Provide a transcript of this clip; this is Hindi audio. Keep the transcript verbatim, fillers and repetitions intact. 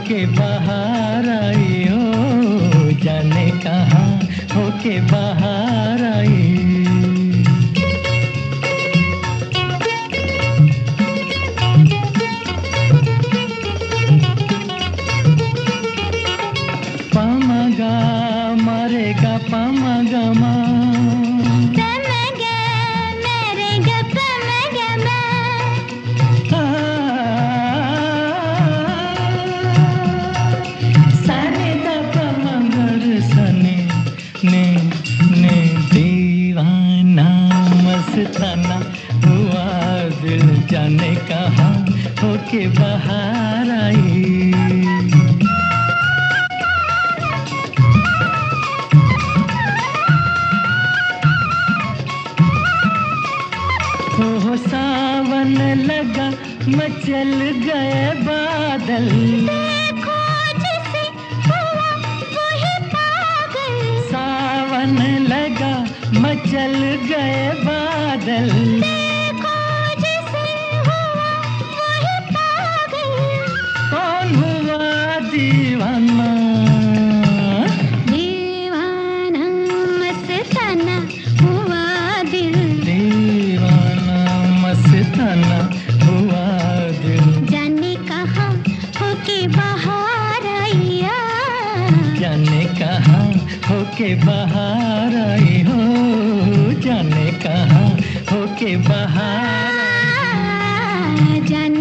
होके बाहर आई हो, जाने कहाँ होके बाहर आई। पामगा मरेगा पामगमा, ने ने दीवाना मस्ताना हुआ दिल, जाने कहाँ होके बाहर आई। हो सावन लगा मचल गए बादल, लगा मचल गए बादल, देखो जिसे हुआ वही पागल। कौन हुआ दीवाना, दीवाना मस्ताना हुआ दिल, दीवाना मस्ताना हुआ दिल, जाने कहाँ होके बाहर आया, जाने कहाँ होके बाहर आई हो, जाने कहाँ होके बाहर आई। जाने